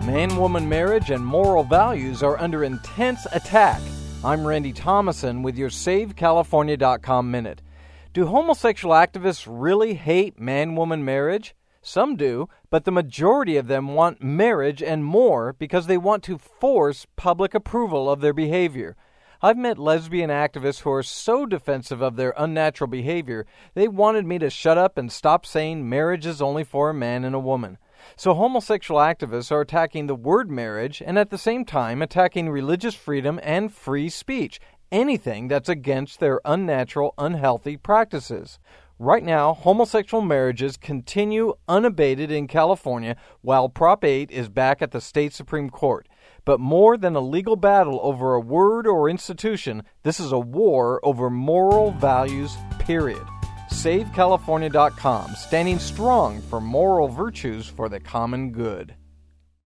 Man-woman marriage and moral values are under intense attack. I'm Randy Thomason with your SaveCalifornia.com Minute. Do homosexual activists really hate man-woman marriage? Some do, but the majority of them want marriage and more because they want to force public approval of their behavior. I've met lesbian activists who are so defensive of their unnatural behavior, they wanted me to shut up and stop saying marriage is only for a man and a woman. So homosexual activists are attacking the word marriage and at the same time attacking religious freedom and free speech, anything that's against their unnatural, unhealthy practices. Right now, homosexual marriages continue unabated in California while Prop 8 is back at the state Supreme Court. But more than a legal battle over a word or institution, this is a war over moral values, period. SaveCalifornia.com, standing strong for moral virtues for the common good.